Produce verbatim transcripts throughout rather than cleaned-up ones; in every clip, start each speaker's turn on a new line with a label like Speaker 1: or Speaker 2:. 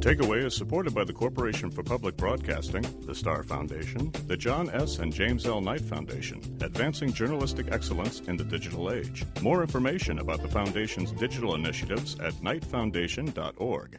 Speaker 1: Takeaway is supported by the Corporation for Public Broadcasting, the Star Foundation, the John S. and James L. Knight Foundation, advancing journalistic excellence in the digital age. More information about the Foundation's digital initiatives at knight foundation dot org.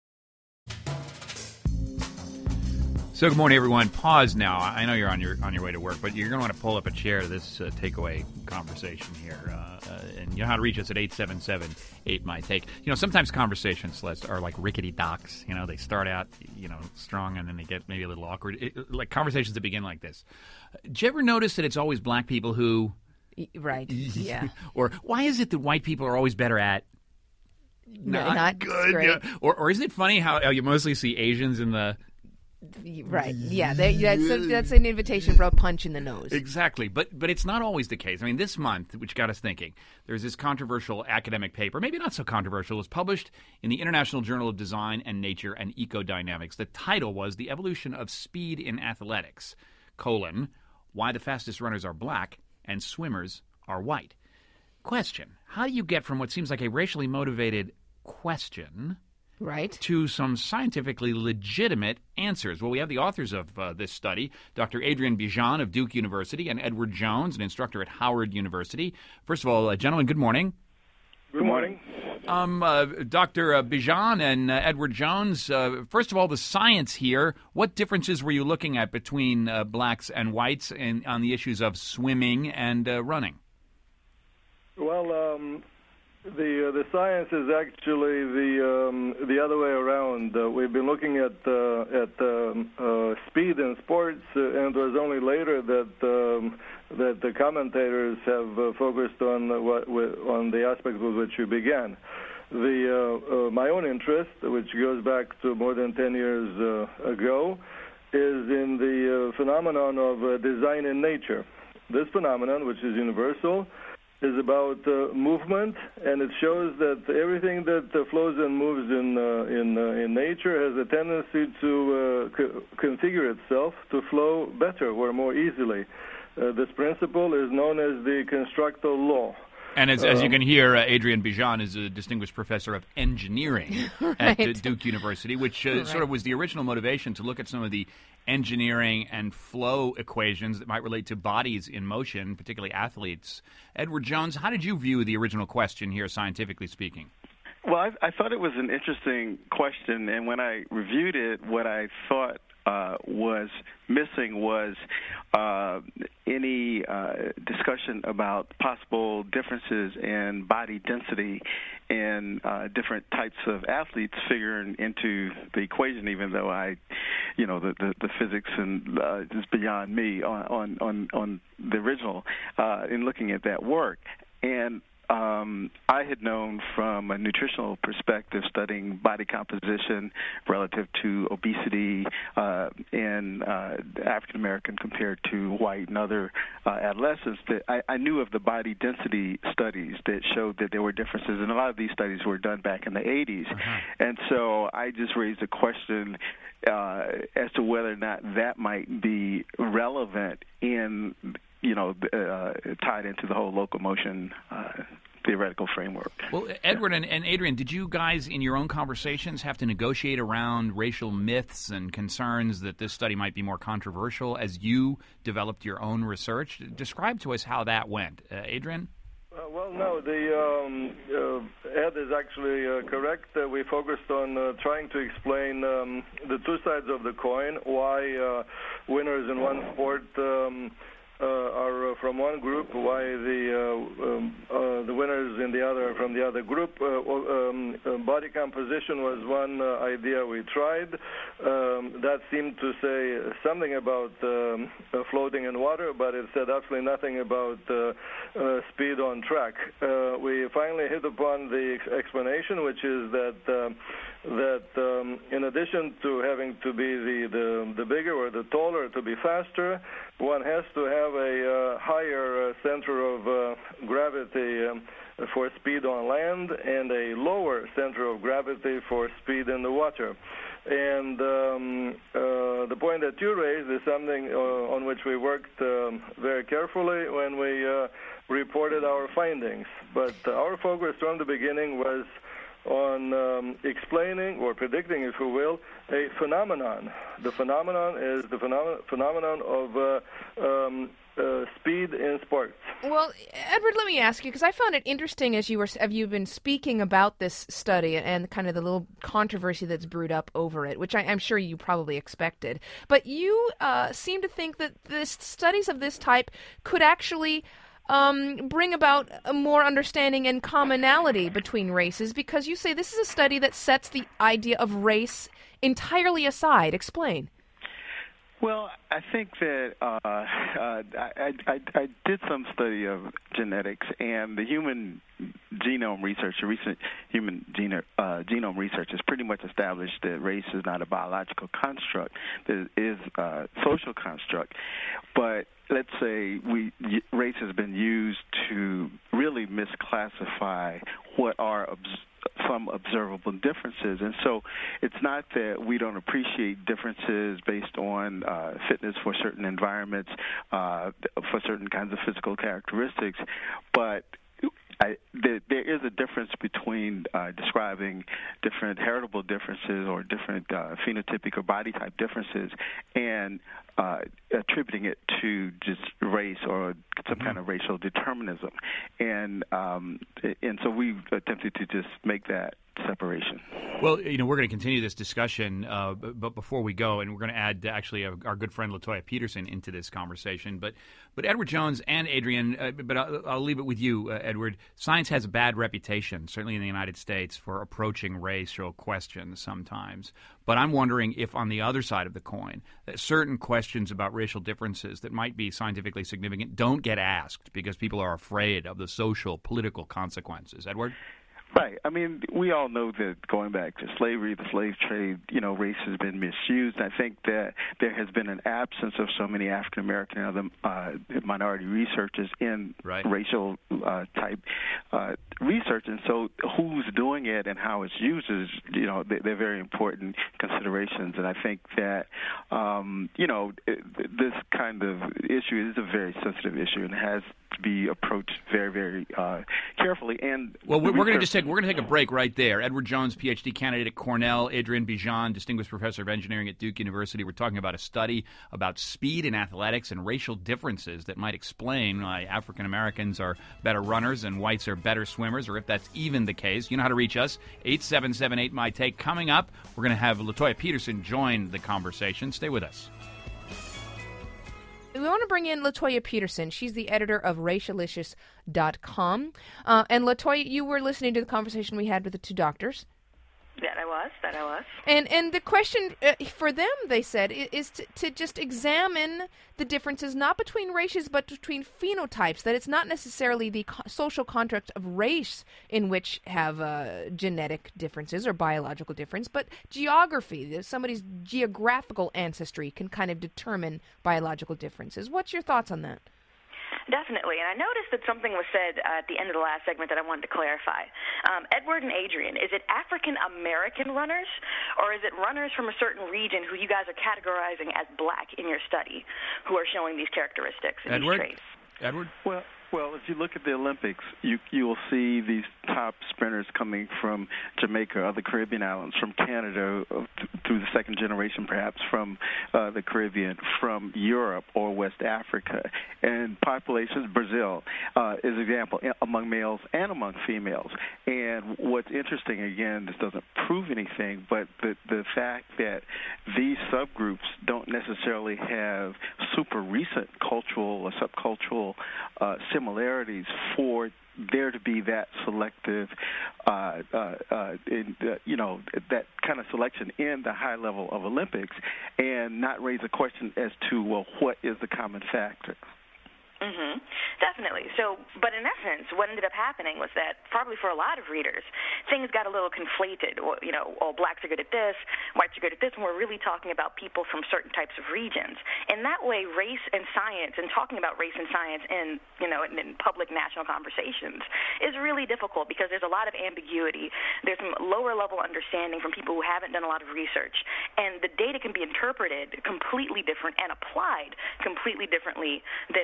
Speaker 2: So good morning, everyone. Pause now. I know you're on your on your way to work, but you're going to want to pull up a chair to this uh, takeaway conversation here. Uh, uh, and you know how to reach us at eight seven seven, eight, M Y, take. You know, sometimes conversations, Celeste, are like rickety docks. You know, they start out, you know, strong, and then they get maybe a little awkward. It, like conversations that begin like this. Uh, did you ever notice that it's always black people who...
Speaker 3: Right, yeah.
Speaker 2: Or why is it that white people are always better at...
Speaker 3: No,
Speaker 2: not,
Speaker 3: not
Speaker 2: good.
Speaker 3: great.
Speaker 2: Yeah. Or, or isn't it funny how, how you mostly see Asians in the...
Speaker 3: Right. Yeah. They, that's a, that's an invitation for a punch in the nose.
Speaker 2: Exactly. But but it's not always the case. I mean, this month, which got us thinking, there's this controversial academic paper, maybe not so controversial, it was published in the International Journal of Design and Nature and Ecodynamics. The title was The Evolution of Speed in Athletics, colon, Why the Fastest Runners Are Black and Swimmers Are White. Question: how do you get from what seems like a racially motivated question...
Speaker 3: Right.
Speaker 2: to some scientifically legitimate answers? Well, we have the authors of uh, this study, Doctor Adrian Bijan of Duke University and Edward Jones, an instructor at Howard University. First of all, uh, gentlemen, good morning.
Speaker 4: Good morning.
Speaker 2: Um, uh, Doctor Uh, Bijan and uh, Edward Jones, uh, first of all, the science here. What differences were you looking at between uh, blacks and whites in, on the issues of swimming and uh, running?
Speaker 4: Well, um, the uh, the science is actually the um, the other way around. Uh, we've been looking at uh, at um, uh, speed in sports, uh, and it was only later that um, that the commentators have uh, focused on uh, what on the aspect with which you began. The uh, uh, my own interest, which goes back to more than ten years uh, ago, is in the uh, phenomenon of uh, design in nature. This phenomenon, which is universal, is about uh, movement, and it shows that everything that uh, flows and moves in uh, in uh, in nature has a tendency to uh, co- configure itself to flow better or more easily. Uh, this principle is known as the constructor law.
Speaker 2: And as, as you can hear, uh, Adrian Bijan is a distinguished professor of engineering
Speaker 3: right.
Speaker 2: at uh, Duke University, which uh,
Speaker 3: right.
Speaker 2: sort of was the original motivation to look at some of the engineering and flow equations that might relate to bodies in motion, particularly athletes. Edward Jones, how did you view the original question here, scientifically speaking?
Speaker 5: Well, I, I thought it was an interesting question, and when I reviewed it, what I thought uh, was missing was uh, any uh, discussion about possible differences in body density and uh, different types of athletes figuring into the equation, even though I, you know, the, the, the physics and uh, is beyond me on, on, on, on the original uh, in looking at that work. And Um, I had known from a nutritional perspective, studying body composition relative to obesity uh, in uh, African American compared to white and other uh, adolescents, that I, I knew of the body density studies that showed that there were differences, and a lot of these studies were done back in the eighties. Uh-huh. And so I just raised a question uh, as to whether or not that might be relevant in you know, uh, tied into the whole locomotion uh, theoretical framework.
Speaker 2: Well, Edward and, and Adrian, did you guys in your own conversations have to negotiate around racial myths and concerns that this study might be more controversial as you developed your own research? Describe to us how that went. Uh, Adrian?
Speaker 4: Uh, well, no, the um, uh, Ed is actually uh, correct. Uh, we focused on uh, trying to explain um, the two sides of the coin, why uh, winners in one sport um, Uh, are uh, from one group, why the uh, um, uh, the winners in the other from the other group. Uh, um, uh, body composition was one uh, idea we tried. Um, that seemed to say something about um, uh, floating in water, but it said absolutely nothing about uh, uh, speed on track. Uh, we finally hit upon the ex- explanation, which is that uh, that um, in addition to having to be the, the the bigger or the taller to be faster, one has to have a uh, higher uh, center of uh, gravity um, for speed on land and a lower center of gravity for speed in the water. And um, uh, the point that you raised is something uh, on which we worked um, very carefully when we uh, reported our findings. But our focus from the beginning was on um, explaining or predicting, if you will, a phenomenon. The phenomenon is the phenom- phenomenon of uh, um, uh, speed in sports.
Speaker 3: Well, Edward, let me ask you, because I found it interesting as you were, as you've been speaking about this study and kind of the little controversy that's brewed up over it, which I, I'm sure you probably expected. But you uh, seem to think that this studies of this type could actually Um, bring about a more understanding and commonality between races, because you say this is a study that sets the idea of race entirely aside. Explain.
Speaker 5: Well, I think that uh, uh, I, I, I did some study of genetics, and the human genome research, the recent human gene, uh, genome research has pretty much established that race is not a biological construct, that it is a social construct. But let's say we race has been used to really misclassify what are obs- some observable differences. And so it's not that we don't appreciate differences based on uh, fitness for certain environments, uh, for certain kinds of physical characteristics, but I, there, there is a difference between uh, describing different heritable differences or different uh, phenotypic or body type differences and uh, attributing it to just race or some mm-hmm. kind of racial determinism. And um, and so we attempted to just make that separation.
Speaker 2: Well, you know, we're going to continue this discussion, uh, but before we go, and we're going to add actually our good friend LaToya Peterson into this conversation. But, but Edward Jones and Adrian, uh, but I'll, I'll leave it with you, uh, Edward. Science has a bad reputation, certainly in the United States, for approaching racial questions sometimes. But I'm wondering if on the other side of the coin, that certain questions about racial differences that might be scientifically significant don't get asked because people are afraid of the social, political consequences. Edward?
Speaker 5: Right. I mean, we all know that going back to slavery, the slave trade, you know, race has been misused. I think that there has been an absence of so many African American and other uh, minority researchers in
Speaker 2: right.
Speaker 5: racial uh, type uh, research, and so who's doing it and how it's used is, you know, they, they're very important considerations. And I think that, um, you know, it, this kind of issue is a very sensitive issue and has to be approached very, very uh, carefully. And
Speaker 2: well, we're, we're going to just take we're going to take a break right there. Edward Jones, P H D candidate at Cornell, Adrian Bijan, distinguished professor of engineering at Duke University. We're talking about a study about speed in athletics and racial differences that might explain why African Americans are better runners and whites are better swimmers, or if that's even the case. You know how to reach us, eight seven seven eight, M Y T A K E. Coming up, we're going to have LaToya Peterson join the conversation. Stay with us.
Speaker 3: We want to bring in LaToya Peterson. She's the editor of racialicious dot com. Uh, and LaToya, you were listening to the conversation we had with the two doctors.
Speaker 6: That I was, that I was.
Speaker 3: And and the question uh, for them, they said, is to, to just examine the differences not between races but between phenotypes, that it's not necessarily the co- social construct of race in which have uh, genetic differences or biological difference, but geography. Somebody's geographical ancestry can kind of determine biological differences. What's your thoughts on that?
Speaker 6: Definitely, and I noticed that something was said uh, at the end of the last segment that I wanted to clarify. Um, Edward and Adrian, is it African-American runners, or is it runners from a certain region who you guys are categorizing as black in your study who are showing these characteristics and
Speaker 2: Edward?
Speaker 6: these traits?
Speaker 2: Edward?
Speaker 5: Well, well, if you look at the Olympics, you you will see these top sprinters coming from Jamaica, other Caribbean islands, from Canada, uh, th- through the second generation, perhaps from uh, the Caribbean, from Europe or West Africa, and populations. Brazil uh, is an example among males and among females. And what's interesting, again, this doesn't prove anything, but the the fact that these subgroups don't necessarily have super recent cultural or subcultural uh, similarities for there to be that selective, uh, uh, uh, in, uh, you know, that kind of selection in the high level of Olympics, and not raise a question as to, well, what is the common factor?
Speaker 6: Mm-hmm. Definitely. So, but in essence, what ended up happening was that probably for a lot of readers, things got a little conflated. Or, you know, oh, blacks are good at this, whites are good at this, and we're really talking about people from certain types of regions. And that way, race and science, and talking about race and science in, you know, in, in public national conversations is really difficult because there's a lot of ambiguity. There's some lower level understanding from people who haven't done a lot of research, and the data can be interpreted completely different and applied completely differently than people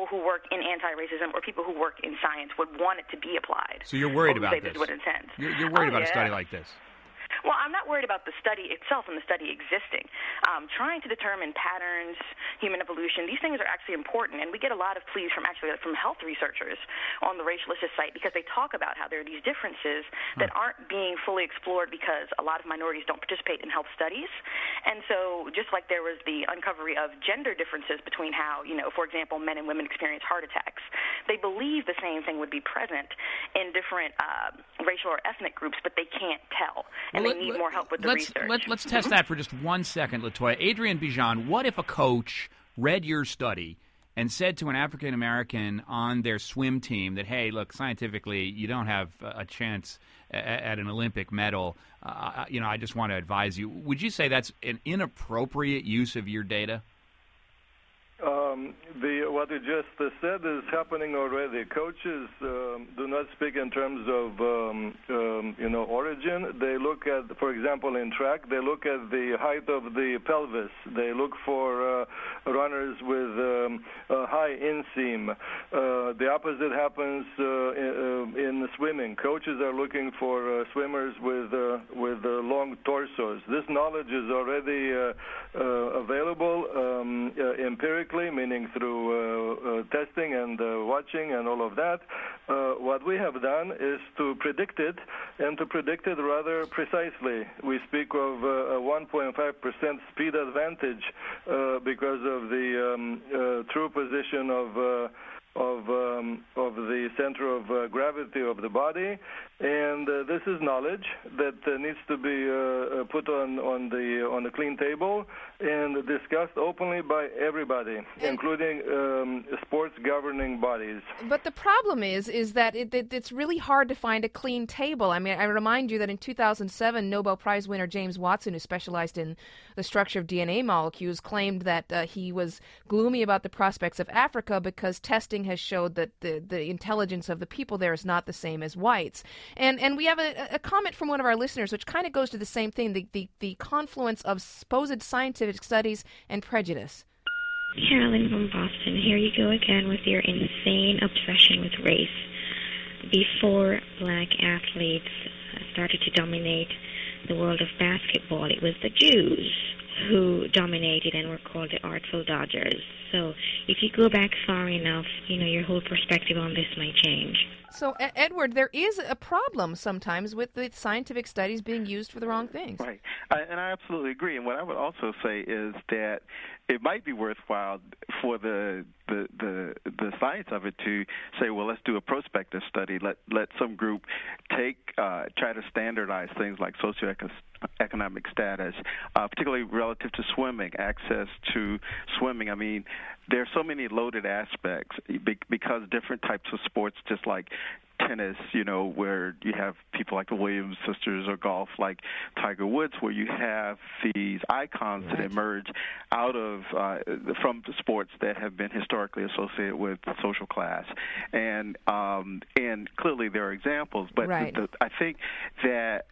Speaker 6: people who work in anti-racism or people who work in science would want it to be applied.
Speaker 2: So you're worried about
Speaker 6: say
Speaker 2: this?
Speaker 6: This is what it intends.
Speaker 2: You're, you're worried
Speaker 6: oh,
Speaker 2: about
Speaker 6: yeah.
Speaker 2: a study like this?
Speaker 6: Well, I'm not worried about the study itself and the study existing. Um, trying to determine patterns, human evolution, these things are actually important, and we get a lot of pleas from actually from health researchers on the Racialicious site because they talk about how there are these differences that huh. aren't being fully explored because a lot of minorities don't participate in health studies. And so just like there was the uncovery of gender differences between how, you know, for example, men and women experience heart attacks, they believe the same thing would be present in different uh, racial or ethnic groups, but they can't tell. And
Speaker 2: well,
Speaker 6: they need more help with the
Speaker 2: let's,
Speaker 6: research.
Speaker 2: Let, let's test that for just one second, Latoya. Adrienne Bijan, what if a coach read your study and said to an African-American on their swim team that, hey, look, scientifically, you don't have a chance at, at an Olympic medal. Uh, you know, I just want to advise you. Would you say that's an inappropriate use of your data?
Speaker 4: Um, the what you just uh, said is happening already. Coaches um, do not speak in terms of um, um, you know origin. They look at, for example, in track, they look at the height of the pelvis. They look for uh, runners with um, a high inseam. Uh, the opposite happens uh, in, uh, in swimming. Coaches are looking for uh, swimmers with uh, with uh, long torsos. This knowledge is already uh, uh, available um, uh, empirically. Meaning through uh, uh, testing and uh, watching and all of that. Uh, what we have done is to predict it, and to predict it rather precisely. We speak of uh, a one point five percent speed advantage uh, because of the um, uh, true position of uh, of um, of the center of uh, gravity of the body, and uh, this is knowledge that uh, needs to be uh, put on on the on the clean table and discussed openly by everybody, including um, sports governing bodies.
Speaker 3: But the problem is, is that it, it, it's really hard to find a clean table. I mean, I remind you that in two thousand seven, Nobel Prize winner James Watson, who specialized in the structure of D N A molecules, claimed that uh, he was gloomy about the prospects of Africa because testing has showed that the, the intelligence of the people there is not the same as whites. And and we have a, a comment from one of our listeners, which kind of goes to the same thing, the, the, the confluence of supposed scientific studies and prejudice.
Speaker 7: Carolyn from Boston, here you go again with your insane obsession with race. Before black athletes started to dominate the world of basketball, it was the Jews who dominated and were called the Artful Dodgers. So if you go back far enough, you know, your whole perspective on this might change.
Speaker 3: So, e- Edward, there is a problem sometimes with the scientific studies being used for the wrong things.
Speaker 5: Right. I, and I absolutely agree. And what I would also say is that it might be worthwhile for the the, the the science of it to say, well, let's do a prospective study. Let let some group take uh, try to standardize things like socioeconomic status, uh, particularly relative to swimming, access to swimming. I mean, there are so many loaded aspects because different types of sports, just like tennis, you know, where you have people like the Williams sisters, or golf like Tiger Woods, where you have these icons right. that emerge out of uh, from the sports that have been historically associated with social class, and um, and clearly there are examples, but
Speaker 3: right.
Speaker 5: the, the, I think that.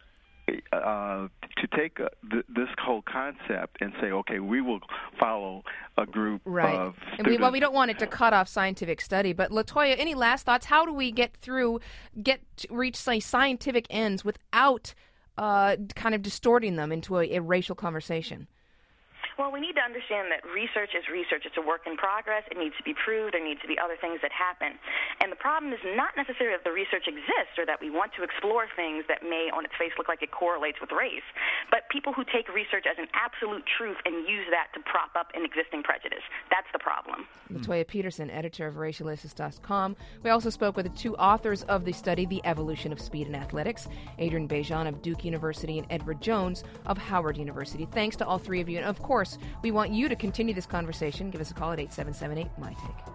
Speaker 5: Uh, to take uh, th- this whole concept and say, okay, we will follow a group
Speaker 3: right.
Speaker 5: of students.
Speaker 3: And we, well, we don't want it to cut off scientific study, but Latoya, any last thoughts? How do we get through, get to reach say, scientific ends without uh, kind of distorting them into a, a racial conversation?
Speaker 6: Well, we need to understand that research is research. It's a work in progress. It needs to be proved. There needs to be other things that happen. And the problem is not necessarily that the research exists or that we want to explore things that may on its face look like it correlates with race, but people who take research as an absolute truth and use that to prop up an existing prejudice. That's the problem.
Speaker 3: Latoya Peterson, editor of racialicious dot com. We also spoke with the two authors of the study, The Evolution of Speed in Athletics, Adrienne Bijan of Duke University and Edward Jones of Howard University. Thanks to all three of you. And, of course, we want you to continue this conversation. Give us a call at eight seven seven eight, M Y T A K E.